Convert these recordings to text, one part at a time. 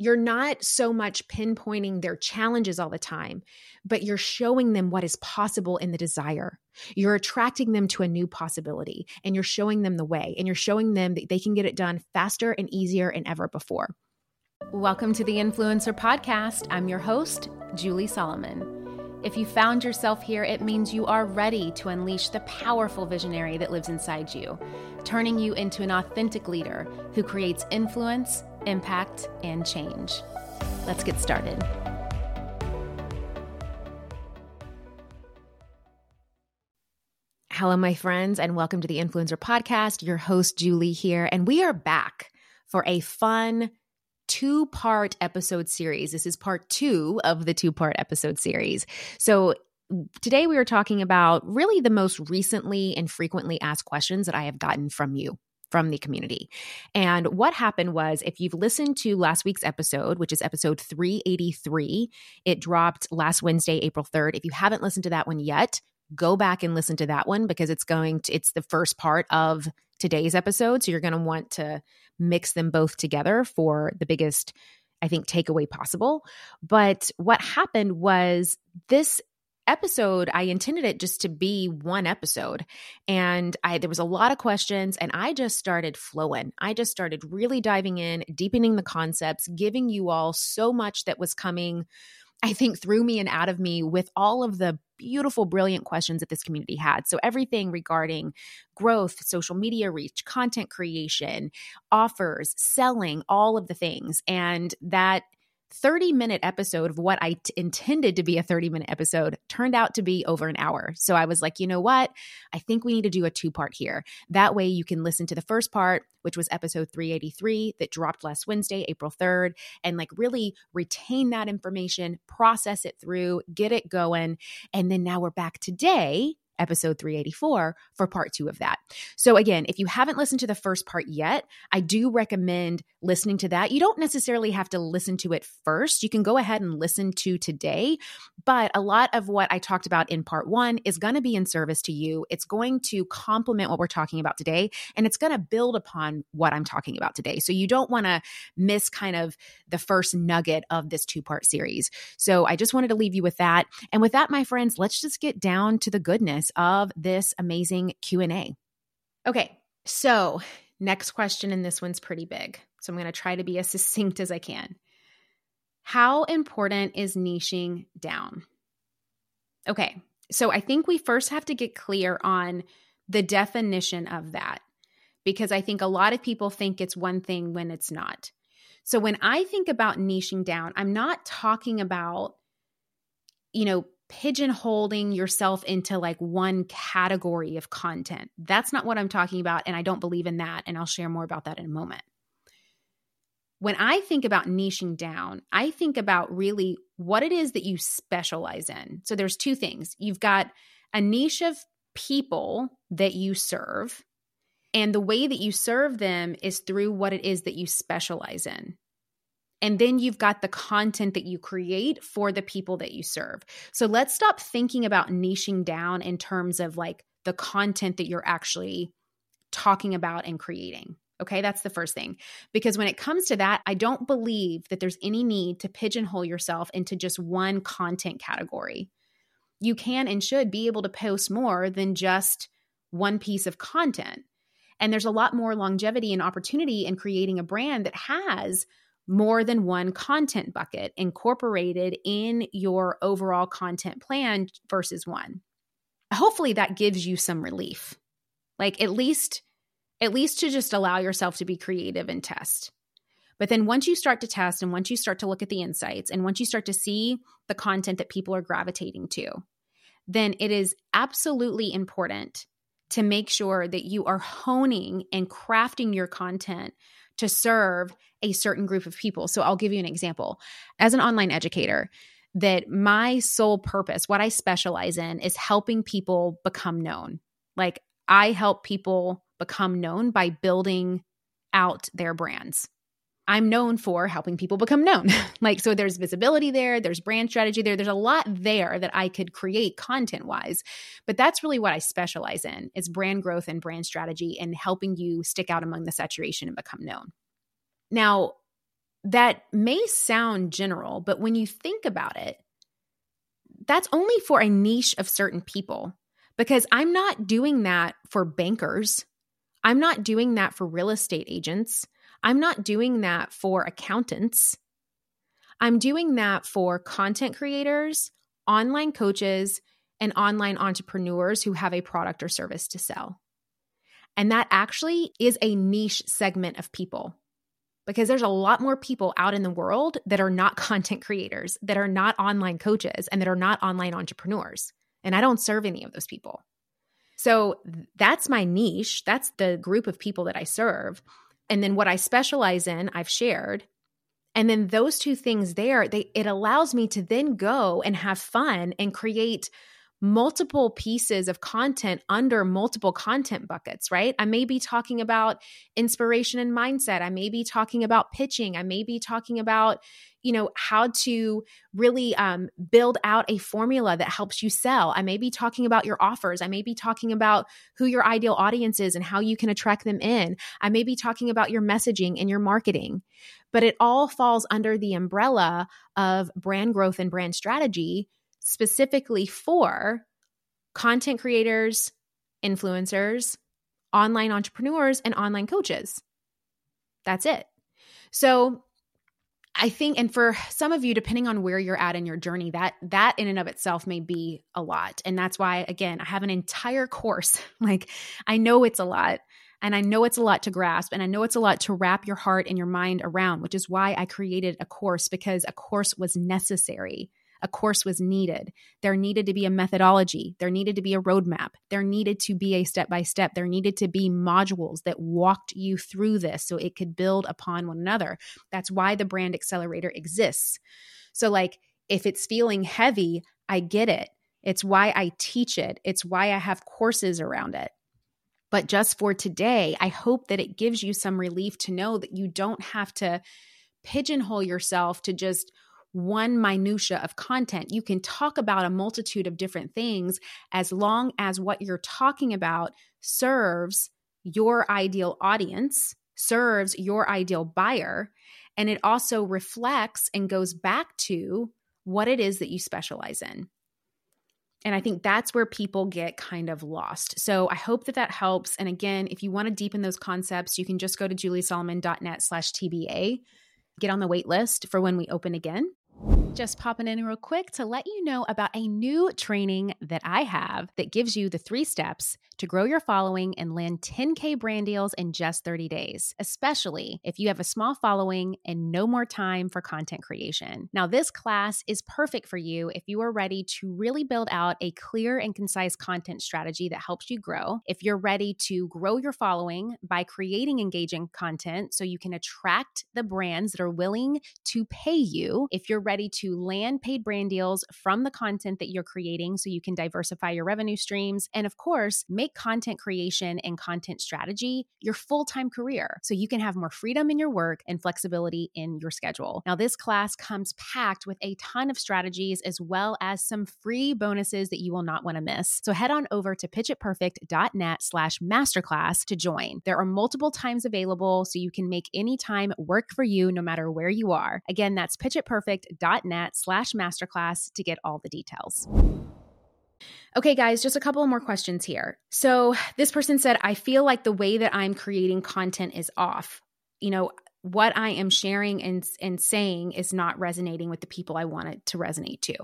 you're not so much pinpointing their challenges all the time, but you're showing them what is possible in the desire. You're attracting them to a new possibility, and you're showing them the way, and you're showing them that they can get it done faster and easier than ever before. Welcome to the Influencer Podcast. I'm your host, Julie Solomon. If you found yourself here, it means you are ready to unleash the powerful visionary that lives inside you, turning you into an authentic leader who creates influence, impact, and change. Let's get started. Hello, my friends, and welcome to the Influencer Podcast. Your host, Julie here, and we are back for a fun two-part episode series. This is part 2 of the two-part episode series. So today we are talking about really the most recently and frequently asked questions that I have gotten from you, from the community. And what happened was, if you've listened to last week's episode, which is episode 383, it dropped last Wednesday, April 3rd. If you haven't listened to that one yet, go back and listen to that one because it's the first part of today's episode. So you're going to want to mix them both together for the biggest, I think, takeaway possible. But what happened was this episode, I intended it just to be one episode. And there was a lot of questions and I just started flowing. I just started really diving in, deepening the concepts, giving you all so much that was coming, I think, through me and out of me with all of the beautiful, brilliant questions that this community had. So everything regarding growth, social media reach, content creation, offers, selling, all of the things. And that 30-minute episode of what I intended to be a 30-minute episode turned out to be over an hour. So I was like, you know what? I think we need to do a 2-part here. That way you can listen to the first part, which was episode 383 that dropped last Wednesday, April 3rd, and like really retain that information, process it through, get it going. And then now we're back today, episode 384, for part 2 of that. So again, if you haven't listened to the first part yet, I do recommend listening to that. You don't necessarily have to listen to it first. You can go ahead and listen to today, but a lot of what I talked about in part 1 is going to be in service to you. It's going to complement what we're talking about today, and it's going to build upon what I'm talking about today. So you don't want to miss kind of the first nugget of this 2-part series. So I just wanted to leave you with that. And with that, my friends, let's just get down to the goodness of this amazing Q&A. Okay, so next question, and this one's pretty big. So I'm going to try to be as succinct as I can. How important is niching down? Okay, so I think we first have to get clear on the definition of that, because I think a lot of people think it's one thing when it's not. So when I think about niching down, I'm not talking about, pigeonholing yourself into like one category of content. That's not what I'm talking about, and I don't believe in that, and I'll share more about that in a moment. When I think about niching down, I think about really what it is that you specialize in. So there's 2 things. You've got a niche of people that you serve, and the way that you serve them is through what it is that you specialize in. And then you've got the content that you create for the people that you serve. So let's stop thinking about niching down in terms of like the content that you're actually talking about and creating. Okay, that's the first thing. Because when it comes to that, I don't believe that there's any need to pigeonhole yourself into just one content category. You can and should be able to post more than just one piece of content. And there's a lot more longevity and opportunity in creating a brand that has more than one content bucket incorporated in your overall content plan versus one. Hopefully that gives you some relief. Like at least to just allow yourself to be creative and test. But then once you start to test and once you start to look at the insights and once you start to see the content that people are gravitating to, then it is absolutely important to make sure that you are honing and crafting your content to serve a certain group of people. So I'll give you an example. As an online educator, that my sole purpose, what I specialize in, is helping people become known. Like I help people become known by building out their brands. I'm known for helping people become known. So there's visibility there, there's brand strategy there, there's a lot there that I could create content-wise. But that's really what I specialize in, is brand growth and brand strategy and helping you stick out among the saturation and become known. Now, that may sound general, but when you think about it, that's only for a niche of certain people, because I'm not doing that for bankers. I'm not doing that for real estate agents. I'm not doing that for accountants. I'm doing that for content creators, online coaches, and online entrepreneurs who have a product or service to sell. And that actually is a niche segment of people, because there's a lot more people out in the world that are not content creators, that are not online coaches, and that are not online entrepreneurs. And I don't serve any of those people. So that's my niche. That's the group of people that I serve. And then what I specialize in, I've shared. And then those two things there, it allows me to then go and have fun and create multiple pieces of content under multiple content buckets, right? I may be talking about inspiration and mindset. I may be talking about pitching. I may be talking about, how to really build out a formula that helps you sell. I may be talking about your offers. I may be talking about who your ideal audience is and how you can attract them in. I may be talking about your messaging and your marketing, but it all falls under the umbrella of brand growth and brand strategy, specifically for content creators, influencers, online entrepreneurs, and online coaches. That's it. So I think, and for some of you, depending on where you're at in your journey, that in and of itself may be a lot. And that's why, again, I have an entire course. Like, I know it's a lot, and I know it's a lot to grasp, and I know it's a lot to wrap your heart and your mind around, which is why I created a course, because a course was necessary. A course was needed. There needed to be a methodology. There needed to be a roadmap. There needed to be a step-by-step. There needed to be modules that walked you through this so it could build upon one another. That's why the Brand Accelerator exists. So like, if it's feeling heavy, I get it. It's why I teach it. It's why I have courses around it. But just for today, I hope that it gives you some relief to know that you don't have to pigeonhole yourself to just one minutia of content. You can talk about a multitude of different things as long as what you're talking about serves your ideal audience, serves your ideal buyer, and it also reflects and goes back to what it is that you specialize in. And I think that's where people get kind of lost. So I hope that helps. And again, if you want to deepen those concepts, you can just go to juliesolomon.net/TBA, get on the wait list for when we open again. Just popping in real quick to let you know about a new training that I have that gives you the 3 steps to grow your following and land 10K brand deals in just 30 days, especially if you have a small following and no more time for content creation. Now, this class is perfect for you if you are ready to really build out a clear and concise content strategy that helps you grow. If you're ready to grow your following by creating engaging content so you can attract the brands that are willing to pay you. If you're ready to land paid brand deals from the content that you're creating so you can diversify your revenue streams. And of course, make content creation and content strategy your full-time career so you can have more freedom in your work and flexibility in your schedule. Now, this class comes packed with a ton of strategies as well as some free bonuses that you will not want to miss. So head on over to pitchitperfect.net/masterclass to join. There are multiple times available so you can make any time work for you no matter where you are. Again, that's pitchitperfect.net/masterclass to get all the details. Okay, guys, just a couple more questions here. So this person said, I feel like the way that I'm creating content is off. What I am sharing and saying is not resonating with the people I want it to resonate to.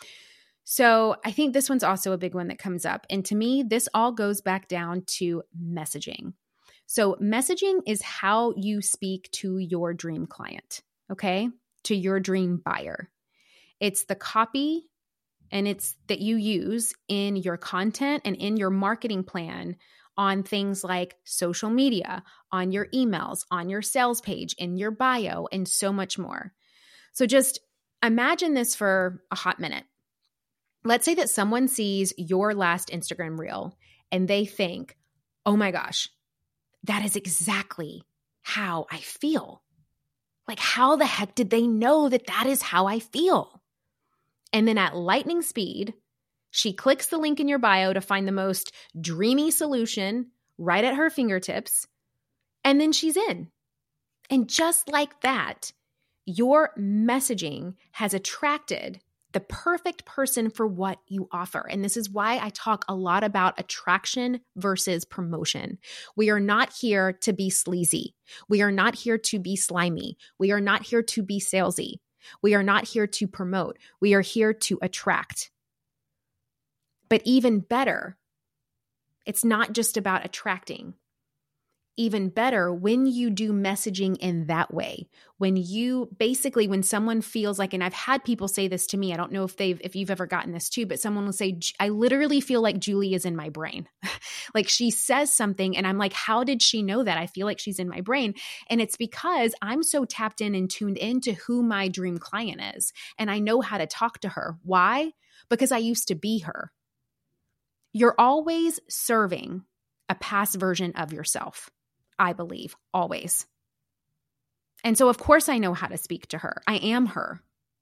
So I think this one's also a big one that comes up. And to me, this all goes back down to messaging. So messaging is how you speak to your dream client, okay? To your dream buyer. It's the copy and it's that you use in your content and in your marketing plan on things like social media, on your emails, on your sales page, in your bio, and so much more. So just imagine this for a hot minute. Let's say that someone sees your last Instagram reel and they think, oh my gosh, that is exactly how I feel. Like, how the heck did they know that that is how I feel? And then at lightning speed, she clicks the link in your bio to find the most dreamy solution right at her fingertips, and then she's in. And just like that, your messaging has attracted the perfect person for what you offer. And this is why I talk a lot about attraction versus promotion. We are not here to be sleazy. We are not here to be slimy. We are not here to be salesy. We are not here to promote. We are here to attract. But even better, it's not just about attracting. Even better, when you do messaging in that way, when someone feels like, and I've had people say this to me, I don't know if you've ever gotten this too, but someone will say, I literally feel like Julie is in my brain. Like she says something and I'm like, how did she know that? I feel like she's in my brain. And it's because I'm so tapped in and tuned into who my dream client is. And I know how to talk to her. Why? Because I used to be her. You're always serving a past version of yourself. I believe, always. And so, of course, I know how to speak to her. I am her.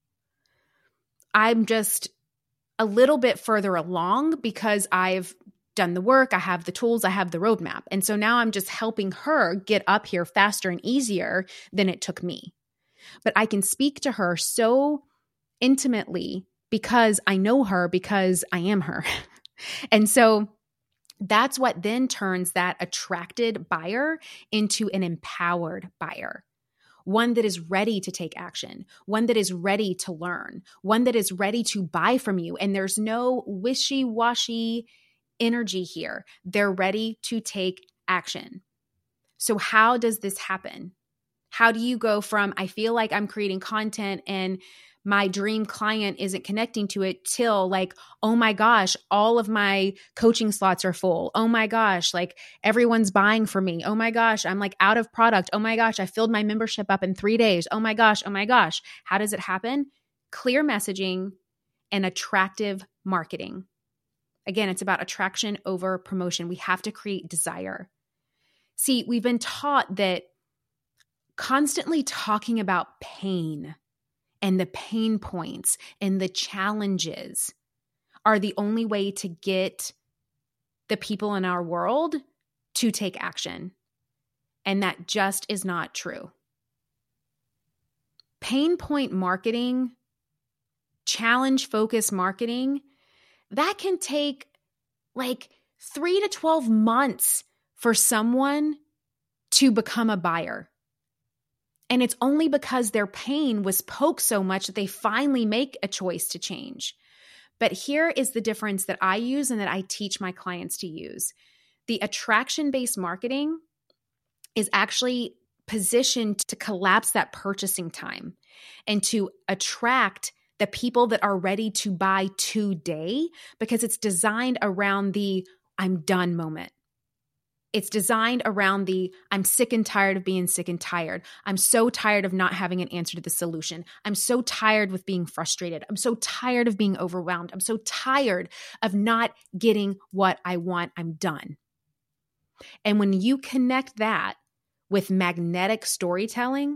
I'm just a little bit further along because I've done the work, I have the tools, I have the roadmap. And so now I'm just helping her get up here faster and easier than it took me. But I can speak to her so intimately because I know her, because I am her. And so that's what then turns that attracted buyer into an empowered buyer, one that is ready to take action, one that is ready to learn, one that is ready to buy from you. And there's no wishy-washy energy here. They're ready to take action. So how does this happen? How do you go from, I feel like I'm creating content and my dream client isn't connecting to it, till like, oh my gosh, all of my coaching slots are full. Oh my gosh, like everyone's buying from me. Oh my gosh, I'm like out of product. Oh my gosh, I filled my membership up in 3 days. Oh my gosh, oh my gosh. How does it happen? Clear messaging and attractive marketing. Again, it's about attraction over promotion. We have to create desire. See, we've been taught that constantly talking about pain and the pain points and the challenges are the only way to get the people in our world to take action. And that just is not true. Pain point marketing, challenge focused marketing, that can take like 3 to 12 months for someone to become a buyer. And it's only because their pain was poked so much that they finally make a choice to change. But here is the difference that I use and that I teach my clients to use. The attraction-based marketing is actually positioned to collapse that purchasing time and to attract the people that are ready to buy today, because it's designed around the I'm done moment. It's designed around the I'm sick and tired of being sick and tired. I'm so tired of not having an answer to the solution. I'm so tired with being frustrated. I'm so tired of being overwhelmed. I'm so tired of not getting what I want. I'm done. And when you connect that with magnetic storytelling,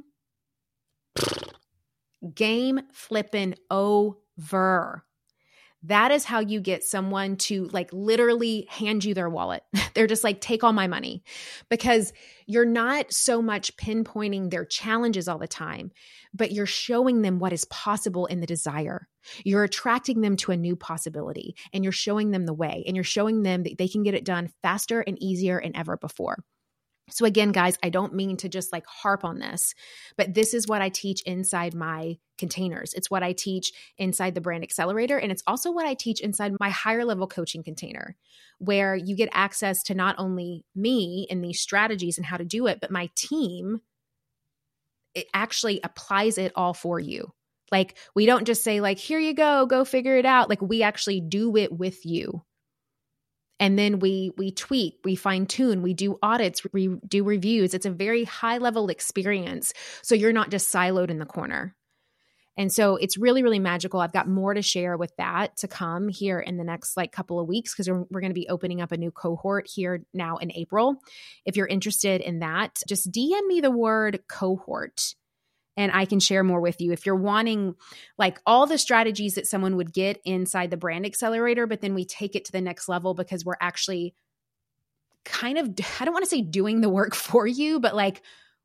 game flipping over. That is how you get someone to like literally hand you their wallet. They're just like, take all my money, because you're not so much pinpointing their challenges all the time, but you're showing them what is possible in the desire. You're attracting them to a new possibility, and you're showing them the way, and you're showing them that they can get it done faster and easier than ever before. So again, guys, I don't mean to just like harp on this, but this is what I teach inside my containers. It's what I teach inside the Brand Accelerator. And it's also what I teach inside my higher level coaching container, where you get access to not only me and these strategies and how to do it, but my team, it actually applies it all for you. Like we don't just say like, here you go figure it out. Like we actually do it with you. And then we tweak, we fine tune, we do audits, we do reviews. It's a very high level experience. So you're not just siloed in the corner. And so it's really, really magical. I've got more to share with that to come here in the next like couple of weeks, because we're going to be opening up a new cohort here now in April. If you're interested in that, just DM me the word cohort, and I can share more with you. If you're wanting like all the strategies that someone would get inside the Brand Accelerator, but then we take it to the next level because we're actually kind of, I don't want to say doing the work for you, but like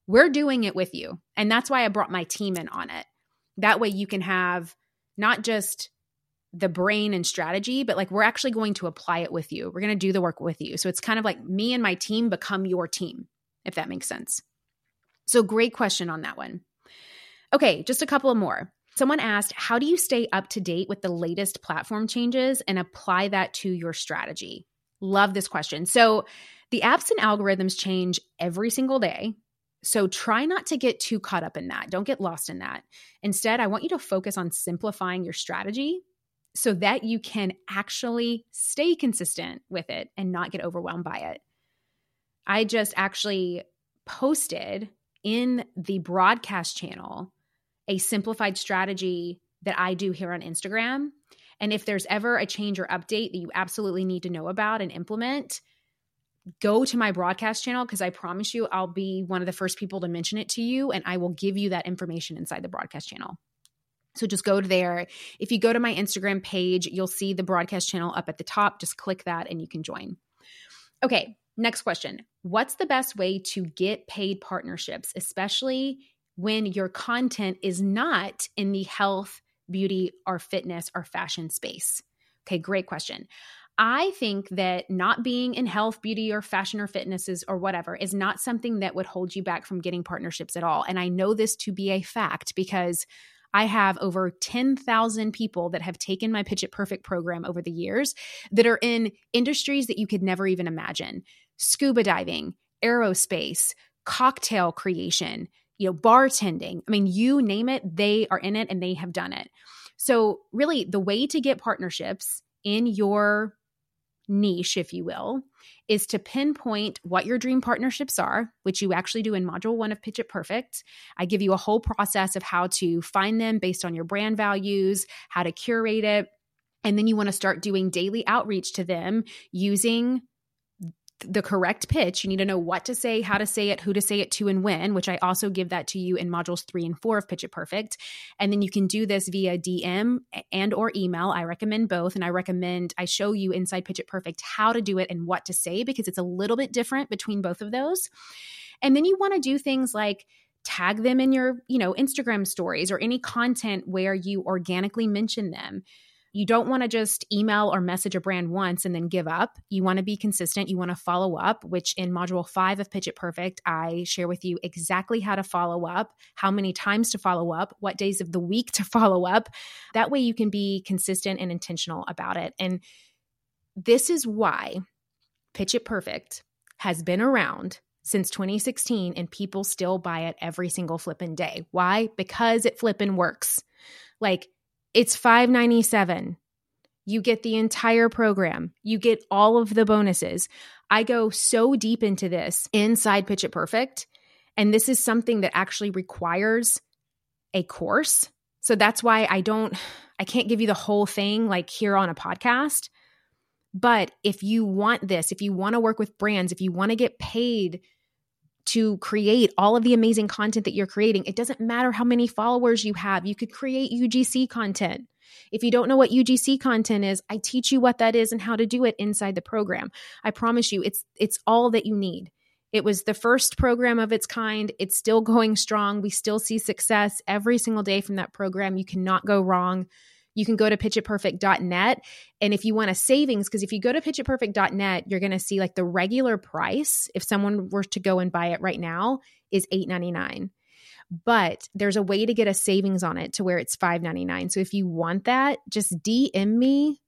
we're doing it with you. And that's why I brought my team in on it. That way you can have not just the brain and strategy, but like we're actually going to apply it with you. We're going to do the work with you. So it's kind of like me and my team become your team, if that makes sense. So great question on that one. Okay, just a couple of more. Someone asked, how do you stay up to date with the latest platform changes and apply that to your strategy? Love this question. So the apps and algorithms change every single day. So try not to get too caught up in that. Don't get lost in that. Instead, I want you to focus on simplifying your strategy so that you can actually stay consistent with it and not get overwhelmed by it. I just actually posted in the broadcast channel a simplified strategy that I do here on Instagram. And if there's ever a change or update that you absolutely need to know about and implement, go to my broadcast channel, because I promise you I'll be one of the first people to mention it to you, and I will give you that information inside the broadcast channel. So just go there. If you go to my Instagram page, you'll see the broadcast channel up at the top. Just click that and you can join. Okay, next question. What's the best way to get paid partnerships, especially when your content is not in the health, beauty, or fitness or fashion space? Okay, great question. I think that not being in health, beauty, or fashion or fitnesses or whatever is not something that would hold you back from getting partnerships at all. And I know this to be a fact because I have over 10,000 people that have taken my Pitch It Perfect program over the years that are in industries that you could never even imagine. Scuba diving, aerospace, cocktail creation, bartending. I mean, you name it, they are in it and they have done it. So really the way to get partnerships in your niche, if you will, is to pinpoint what your dream partnerships are, which you actually do in Module 1 of Pitch It Perfect. I give you a whole process of how to find them based on your brand values, how to curate it. And then you want to start doing daily outreach to them using the correct pitch. You need to know what to say, how to say it, who to say it to, and when, which I also give that to you in modules 3 and 4 of Pitch It Perfect. And then you can do this via DM and or email. I recommend both. And I show you inside Pitch It Perfect how to do it and what to say, because it's a little bit different between both of those. And then you want to do things like tag them in your, Instagram stories or any content where you organically mention them. You don't want to just email or message a brand once and then give up. You want to be consistent. You want to follow up, which in Module 5 of Pitch It Perfect, I share with you exactly how to follow up, how many times to follow up, what days of the week to follow up. That way you can be consistent and intentional about it. And this is why Pitch It Perfect has been around since 2016 and people still buy it every single flippin' day. Why? Because it flippin' works. It's $597. You get the entire program. You get all of the bonuses. I go so deep into this inside Pitch It Perfect, and this is something that actually requires a course. So that's why I can't give you the whole thing here on a podcast. But if you want this, if you want to work with brands, if you want to get paid to create all of the amazing content that you're creating, it doesn't matter how many followers you have. You could create UGC content. If you don't know what UGC content is, I teach you what that is and how to do it inside the program. I promise you, it's all that you need. It was the first program of its kind. It's still going strong. We still see success every single day from that program. You cannot go wrong. You can go to pitchitperfect.net. And if you want a savings, because if you go to pitchitperfect.net, you're going to see the regular price, if someone were to go and buy it right now, is $8.99. But there's a way to get a savings on it to where it's $5.99. So if you want that, just DM me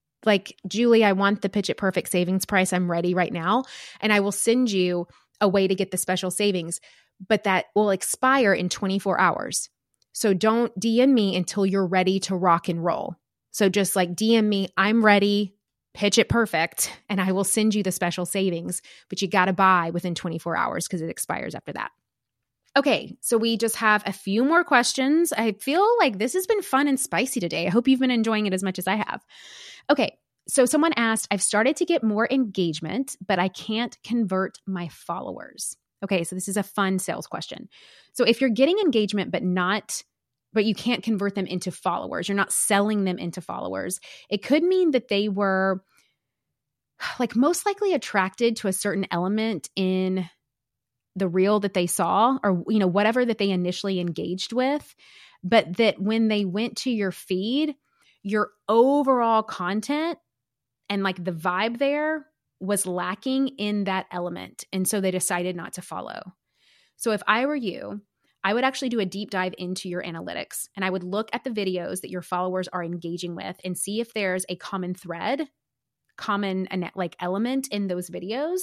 Julie, I want the Pitch It Perfect savings price. I'm ready right now. And I will send you a way to get the special savings, but that will expire in 24 hours. So don't DM me until you're ready to rock and roll. So just DM me, I'm ready, Pitch It Perfect, and I will send you the special savings, but you got to buy within 24 hours because it expires after that. Okay, so we just have a few more questions. I feel like this has been fun and spicy today. I hope you've been enjoying it as much as I have. Okay, so someone asked, I've started to get more engagement, but I can't convert my followers. Okay, so this is a fun sales question. So if you're getting engagement, but you can't convert them into followers, you're not selling them into followers, it could mean that they were most likely attracted to a certain element in the reel that they saw or, whatever that they initially engaged with, but that when they went to your feed, your overall content and like the vibe there was lacking in that element. And so they decided not to follow. So if I were you, I would actually do a deep dive into your analytics and I would look at the videos that your followers are engaging with and see if there's a common thread, common like element in those videos.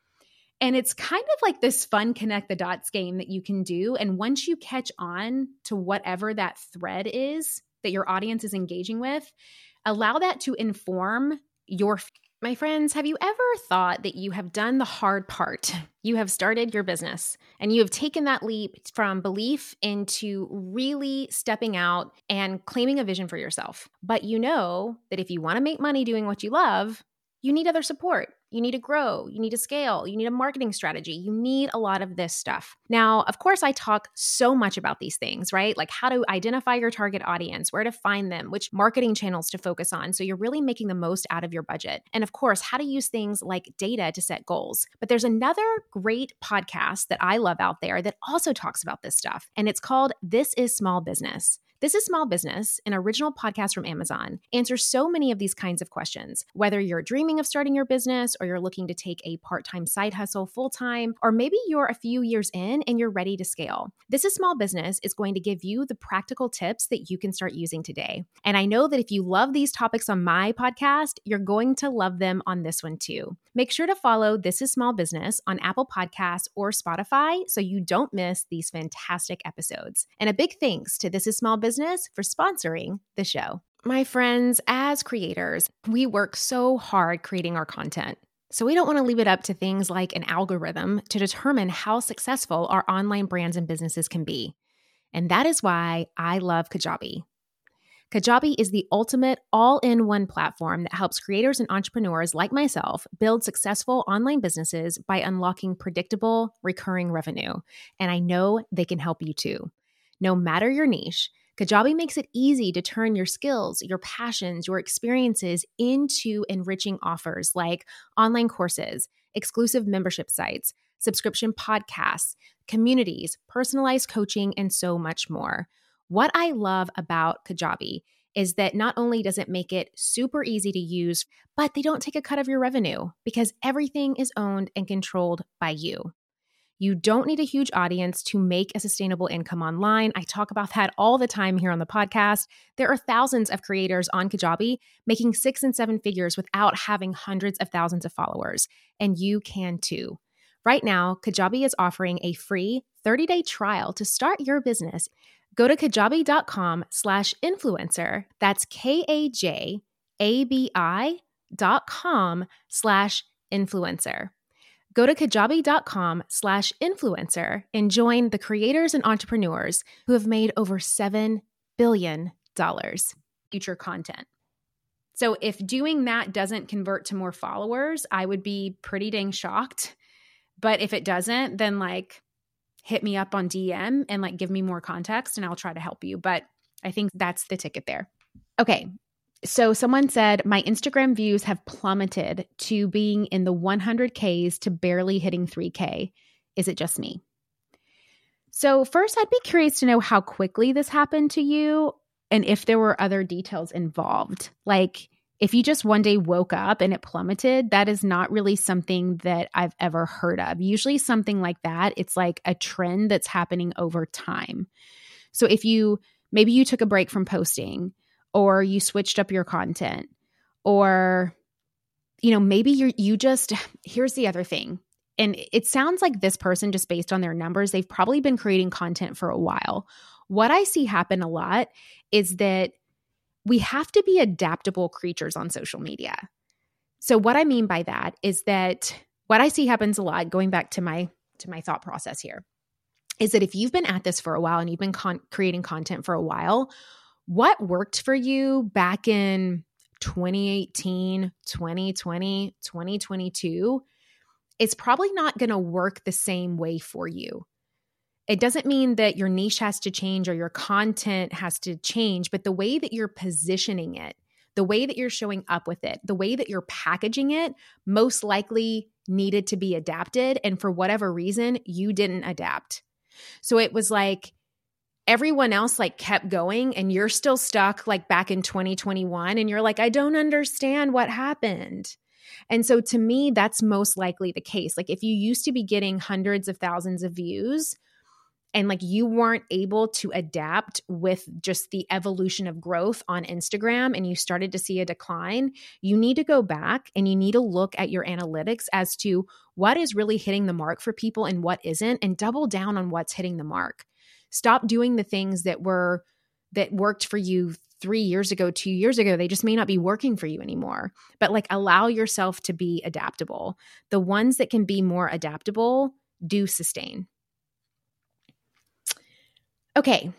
And it's kind of like this fun connect the dots game that you can do. And once you catch on to whatever that thread is that your audience is engaging with, allow that to inform your. My friends, have you ever thought that you have done the hard part? You have started your business and you have taken that leap from belief into really stepping out and claiming a vision for yourself. But you know that if you want to make money doing what you love, you need other support. You need to grow. You need to scale. You need a marketing strategy. You need a lot of this stuff. Now, of course, I talk so much about these things, right? Like how to identify your target audience, where to find them, which marketing channels to focus on. So you're really making the most out of your budget. And of course, how to use things like data to set goals. But there's another great podcast that I love out there that also talks about this stuff. And it's called This is Small Business. This is Small Business, an original podcast from Amazon, answers so many of these kinds of questions. Whether you're dreaming of starting your business or you're looking to take a part-time side hustle full-time, or maybe you're a few years in and you're ready to scale. This is Small Business is going to give you the practical tips that you can start using today. And I know that if you love these topics on my podcast, you're going to love them on this one too. Make sure to follow This is Small Business on Apple Podcasts or Spotify so you don't miss these fantastic episodes. And a big thanks to This is Small Business for sponsoring the show. My friends, as creators, we work so hard creating our content. So we don't want to leave it up to things like an algorithm to determine how successful our online brands and businesses can be. And that is why I love Kajabi. Kajabi is the ultimate all-in-one platform that helps creators and entrepreneurs like myself build successful online businesses by unlocking predictable, recurring revenue. And I know they can help you too. No matter your niche, Kajabi makes it easy to turn your skills, your passions, your experiences into enriching offers like online courses, exclusive membership sites, subscription podcasts, communities, personalized coaching, and so much more. What I love about Kajabi is that not only does it make it super easy to use, but they don't take a cut of your revenue because everything is owned and controlled by you. You don't need a huge audience to make a sustainable income online. I talk about that all the time here on the podcast. There are thousands of creators on Kajabi making 6 and 7 figures without having hundreds of thousands of followers, and you can too. Right now, Kajabi is offering a free 30-day trial to start your business. Go to kajabi.com/influencer. That's KAJABI.com/influencer. Go to kajabi.com/influencer and join the creators and entrepreneurs who have made over $7 billion future content. So if doing that doesn't convert to more followers, I would be pretty dang shocked. But if it doesn't, then hit me up on DM and give me more context and I'll try to help you. But I think that's the ticket there. Okay. So someone said, my Instagram views have plummeted to being in the 100Ks to barely hitting 3K. Is it just me? So first, I'd be curious to know how quickly this happened to you and if there were other details involved. If you just one day woke up and it plummeted, that is not really something that I've ever heard of. Usually something like that, it's like a trend that's happening over time. So if maybe you took a break from posting, or you switched up your content, or, maybe here's the other thing. And it sounds like this person, just based on their numbers, they've probably been creating content for a while. What I see happen a lot is that we have to be adaptable creatures on social media. So what I mean by that is that what I see happens a lot, going back to my thought process here, is that if you've been at this for a while and you've been creating content for a while, what worked for you back in 2018, 2020, 2022 is probably not going to work the same way for you. It doesn't mean that your niche has to change or your content has to change, but the way that you're positioning it, the way that you're showing up with it, the way that you're packaging it most likely needed to be adapted. And for whatever reason, you didn't adapt. So it was like everyone else like kept going and you're still stuck like back in 2021. And you're like, I don't understand what happened. And so to me, that's most likely the case. Like if you used to be getting hundreds of thousands of views and like you weren't able to adapt with just the evolution of growth on Instagram and you started to see a decline, you need to go back and you need to look at your analytics as to what is really hitting the mark for people and what isn't, and double down on what's hitting the mark. Stop doing the things that worked for you 3 years ago, 2 years ago. They just may not be working for you anymore. But like allow yourself to be adaptable. The ones that can be more adaptable do sustain. Okay.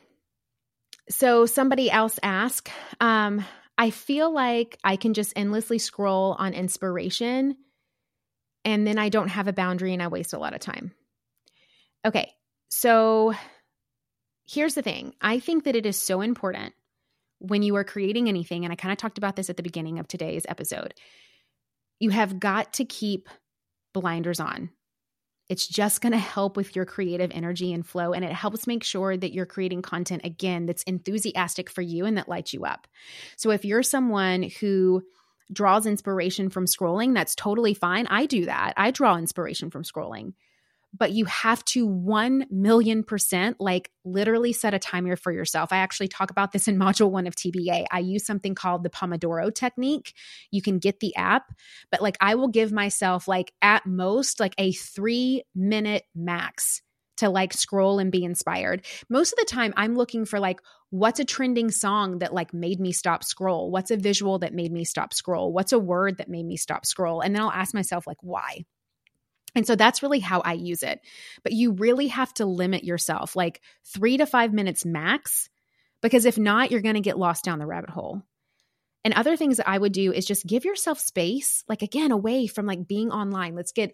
So somebody else asked, I feel like I can just endlessly scroll on inspiration and then I don't have a boundary and I waste a lot of time. Okay. So here's the thing. I think that it is so important when you are creating anything, and I kind of talked about this at the beginning of today's episode, you have got to keep blinders on. It's just going to help with your creative energy and flow, and it helps make sure that you're creating content, again, that's enthusiastic for you and that lights you up. So if you're someone who draws inspiration from scrolling, that's totally fine. I do that. I draw inspiration from scrolling. But you have to 1,000,000% like literally set a timer for yourself. I actually talk about this in module 1 of TBA. I use something called the Pomodoro technique. You can get the app, but like I will give myself like at most like a 3-minute max to like scroll and be inspired. Most of the time I'm looking for like, what's a trending song that like made me stop scroll? What's a visual that made me stop scroll? What's a word that made me stop scroll? And then I'll ask myself like, why? And so that's really how I use it. But you really have to limit yourself like 3 to 5 minutes max, because if not, you're going to get lost down the rabbit hole. And other things that I would do is just give yourself space, like again, away from like being online. Let's get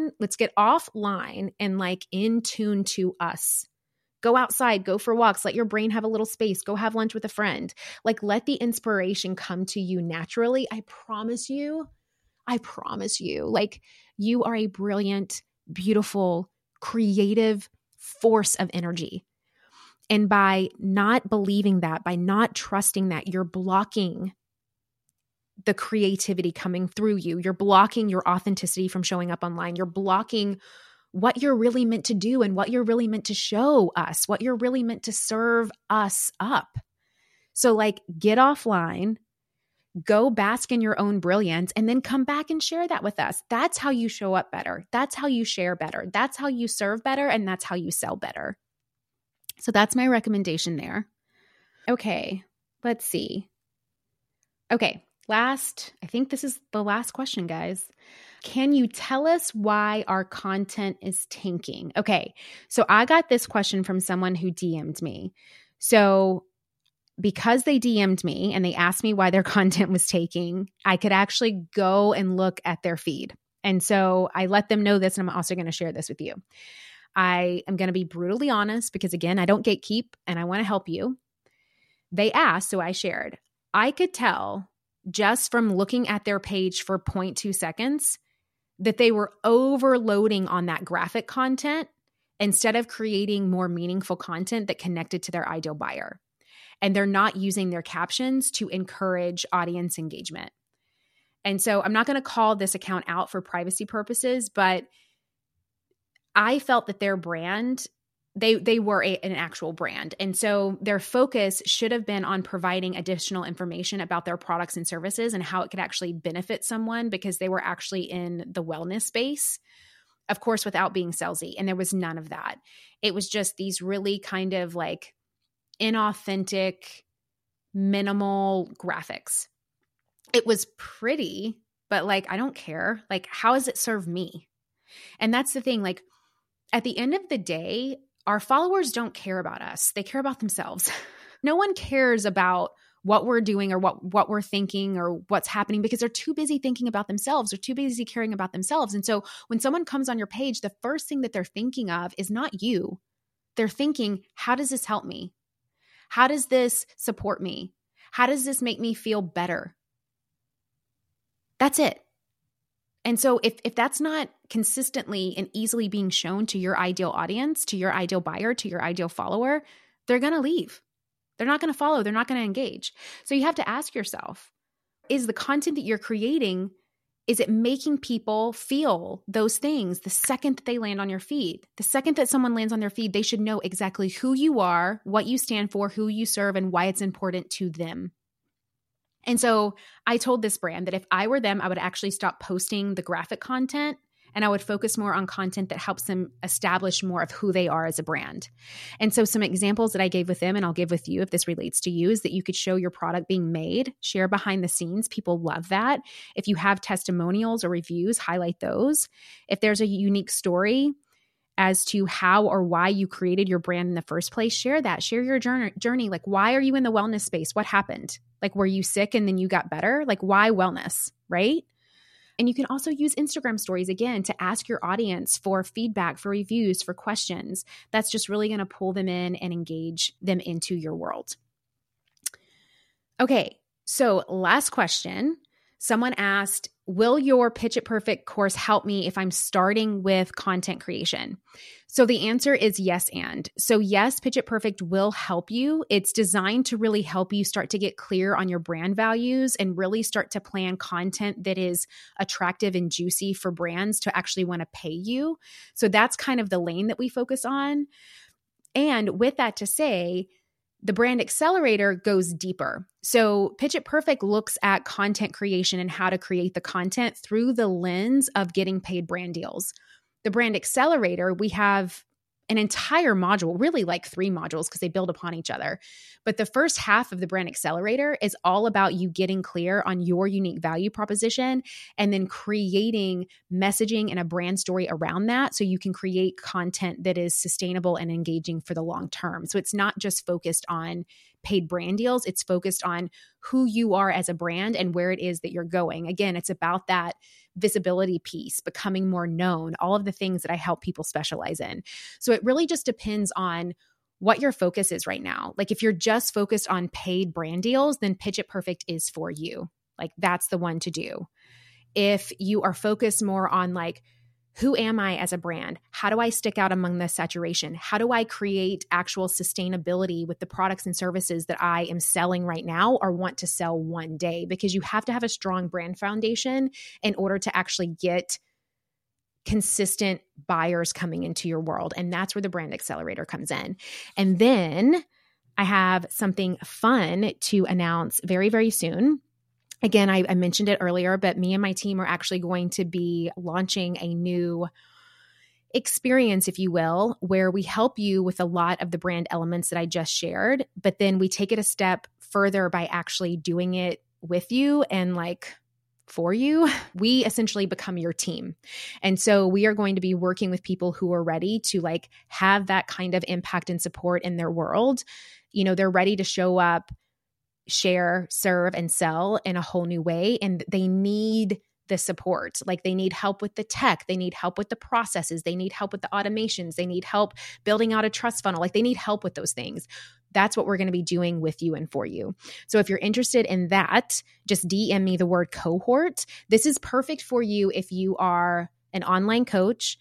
offline and like in tune to us. Go outside, go for walks, let your brain have a little space, go have lunch with a friend. Like let the inspiration come to you naturally. I promise you, like you are a brilliant, beautiful, creative force of energy. And by not believing that, by not trusting that, you're blocking the creativity coming through you. You're blocking your authenticity from showing up online. You're blocking what you're really meant to do and what you're really meant to show us, what you're really meant to serve us up. So like get offline, go bask in your own brilliance, and then come back and share that with us. That's how you show up better. That's how you share better. That's how you serve better. And that's how you sell better. So that's my recommendation there. Okay, let's see. Okay, I think this is the last question, guys. Can you tell us why our content is tanking? Okay, so I got this question from someone who DM'd me. So because they DM'd me and they asked me why their content was taking, I could actually go and look at their feed. And so I let them know this, and I'm also going to share this with you. I am going to be brutally honest because, again, I don't gatekeep and I want to help you. They asked, so I shared. I could tell just from looking at their page for 0.2 seconds that they were overloading on that graphic content instead of creating more meaningful content that connected to their ideal buyer. And they're not using their captions to encourage audience engagement. And so I'm not going to call this account out for privacy purposes, but I felt that their brand, they were an actual brand. And so their focus should have been on providing additional information about their products and services and how it could actually benefit someone, because they were actually in the wellness space, of course, without being salesy. And there was none of that. It was just these really kind of like inauthentic, minimal graphics. It was pretty, but like, I don't care. Like, how does it serve me? And that's the thing. Like, at the end of the day, our followers don't care about us. They care about themselves. No one cares about what we're doing or what we're thinking or what's happening, because they're too busy thinking about themselves. They're too busy caring about themselves. And so when someone comes on your page, the first thing that they're thinking of is not you. They're thinking, how does this help me? How does this support me? How does this make me feel better? That's it. And so if that's not consistently and easily being shown to your ideal audience, to your ideal buyer, to your ideal follower, they're going to leave. They're not going to follow. They're not going to engage. So you have to ask yourself, is the content that you're creating, is it making people feel those things the second that they land on your feed? The second that someone lands on their feed, they should know exactly who you are, what you stand for, who you serve, and why it's important to them. And so I told this brand that if I were them, I would actually stop posting the graphic content and I would focus more on content that helps them establish more of who they are as a brand. And so some examples that I gave with them, and I'll give with you if this relates to you, is that you could show your product being made, share behind the scenes. People love that. If you have testimonials or reviews, highlight those. If there's a unique story as to how or why you created your brand in the first place, share that. Share your journey. Like, why are you in the wellness space? What happened? Like, were you sick and then you got better? Like, why wellness, right? And you can also use Instagram stories, again, to ask your audience for feedback, for reviews, for questions. That's just really going to pull them in and engage them into your world. Okay, so last question. Someone asked, will your Pitch It Perfect course help me if I'm starting with content creation? So the answer is yes and. So yes, Pitch It Perfect will help you. It's designed to really help you start to get clear on your brand values and really start to plan content that is attractive and juicy for brands to actually want to pay you. So that's kind of the lane that we focus on. And with that to say, the Brand Accelerator goes deeper. So Pitch It Perfect looks at content creation and how to create the content through the lens of getting paid brand deals. The Brand Accelerator, we have an entire module, really like 3 modules because they build upon each other. But the first half of the Brand Accelerator is all about you getting clear on your unique value proposition and then creating messaging and a brand story around that so you can create content that is sustainable and engaging for the long term. So it's not just focused on paid brand deals. It's focused on who you are as a brand and where it is that you're going. Again, it's about that visibility piece, becoming more known, all of the things that I help people specialize in. So it really just depends on what your focus is right now. Like if you're just focused on paid brand deals, then Pitch It Perfect is for you. Like that's the one to do. If you are focused more on like, who am I as a brand? How do I stick out among the saturation? How do I create actual sustainability with the products and services that I am selling right now or want to sell one day? Because you have to have a strong brand foundation in order to actually get consistent buyers coming into your world. And that's where the Brand Accelerator comes in. And then I have something fun to announce very, very soon. Again, I mentioned it earlier, but me and my team are actually going to be launching a new experience, if you will, where we help you with a lot of the brand elements that I just shared, but then we take it a step further by actually doing it with you and like for you. We essentially become your team. And so we are going to be working with people who are ready to like have that kind of impact and support in their world. You know, they're ready to show up, share, serve, and sell in a whole new way. And they need the support. Like they need help with the tech. They need help with the processes. They need help with the automations. They need help building out a trust funnel. Like they need help with those things. That's what we're going to be doing with you and for you. So if you're interested in that, just DM me the word cohort. This is perfect for you if you are an online coach,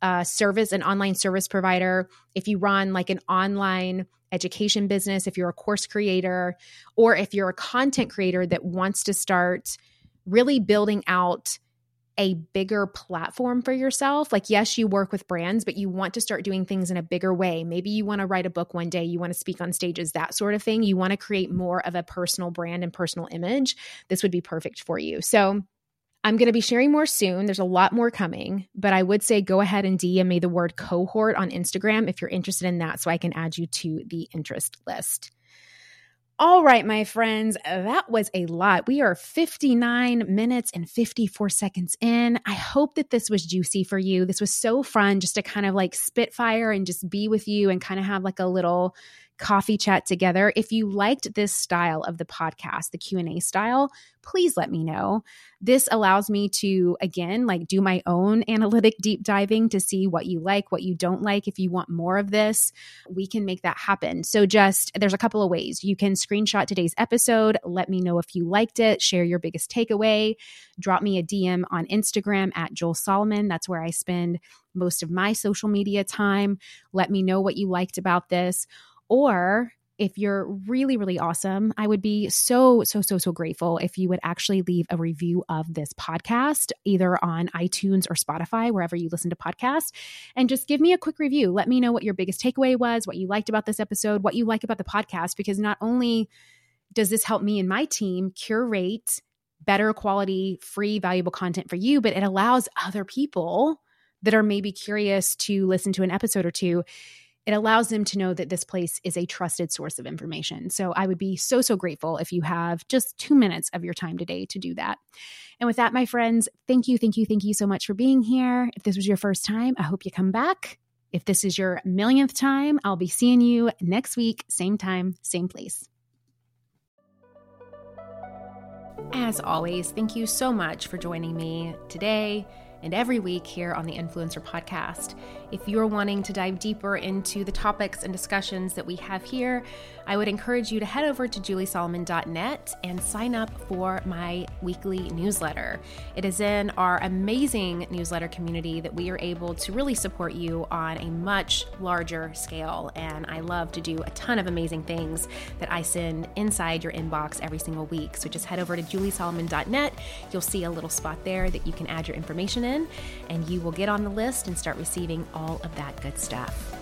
an online service provider, if you run like an online education business, if you're a course creator, or if you're a content creator that wants to start really building out a bigger platform for yourself. Like, yes, you work with brands, but you want to start doing things in a bigger way. Maybe you want to write a book one day, you want to speak on stages, that sort of thing. You want to create more of a personal brand and personal image. This would be perfect for you. So I'm going to be sharing more soon. There's a lot more coming, but I would say go ahead and DM me the word cohort on Instagram if you're interested in that so I can add you to the interest list. All right, my friends, that was a lot. We are 59 minutes and 54 seconds in. I hope that this was juicy for you. This was so fun just to kind of like spitfire and just be with you and kind of have like a little coffee chat together. If you liked this style of the podcast, the Q&A style, please let me know. This allows me to, again, do my own analytic deep diving to see what you like, what you don't like. If you want more of this, we can make that happen. So there's a couple of ways. You can screenshot today's episode. Let me know if you liked it. Share your biggest takeaway. Drop me a DM on Instagram at Joel Solomon. That's where I spend most of my social media time. Let me know what you liked about this. Or if you're really, really awesome, I would be so grateful if you would actually leave a review of this podcast, either on iTunes or Spotify, wherever you listen to podcasts, and just give me a quick review. Let me know what your biggest takeaway was, what you liked about this episode, what you like about the podcast, because not only does this help me and my team curate better quality, free, valuable content for you, but it allows other people that are maybe curious to listen to an episode or two. It allows them to know that this place is a trusted source of information. So I would be so grateful if you have just 2 minutes of your time today to do that. And with that, my friends, thank you so much for being here. If this was your first time, I hope you come back. If this is your millionth time, I'll be seeing you next week, same time, same place. As always, thank you so much for joining me today and every week here on the Influencer Podcast. If you're wanting to dive deeper into the topics and discussions that we have here, I would encourage you to head over to juliesolomon.net and sign up for my weekly newsletter. It is in our amazing newsletter community that we are able to really support you on a much larger scale. And I love to do a ton of amazing things that I send inside your inbox every single week. So just head over to juliesolomon.net. You'll see a little spot there that you can add your information in, and you will get on the list and start receiving all of that good stuff.